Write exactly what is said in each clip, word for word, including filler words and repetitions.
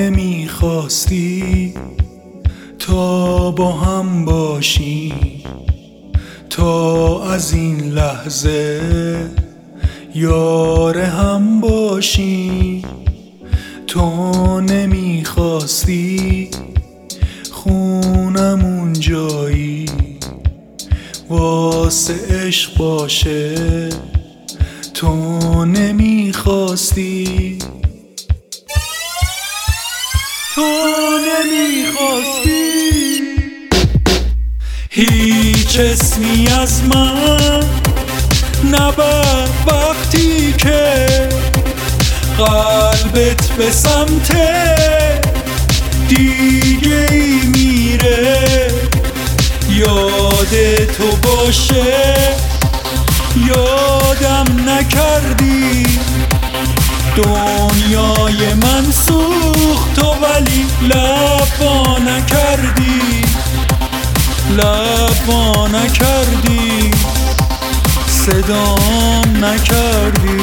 نمیخواستی تا با هم باشی، تا از این لحظه یار هم باشی. تو نمیخواستی خونمون جایی واسه عشق باشه، تو نمیخواستی، تو نمیخواستی هیچ اسمی از من نبر وقتی که قلبت به سمت دیگه ای میره. یاد تو باشه یادم نکردی، دنیای من سوخت تو ولی لبا نکردی، لبا نکردی، صدام نکردی.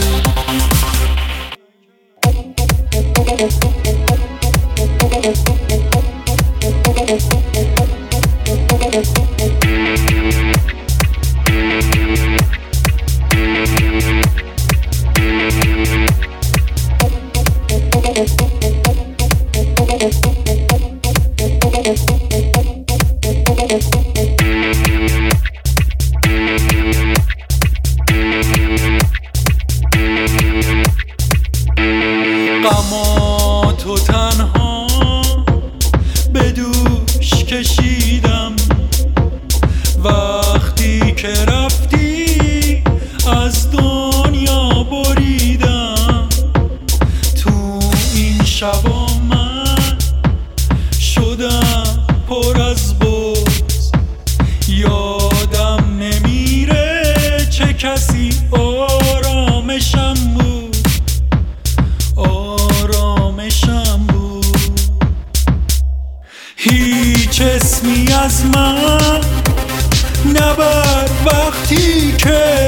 غما تو تنها به دوش کشیدم وقتی که رفتی از دنیا بریدم. تو این شبا من شدم پر از بغض، یادم نمیره چه کسی آرامشم بود، آرامشم بود. هیچ اسمی از من نبر وقتی که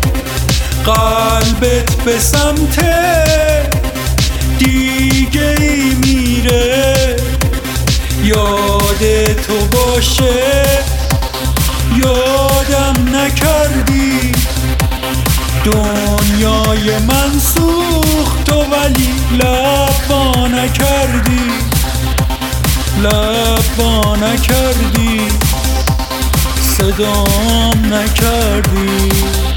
قلبت به سمت دیگه ای میره. یاد تو باشه یادم نکردی، دنیای من سوخت تو ولی لبا نکردی، لبا نکردی، صدام نکردی.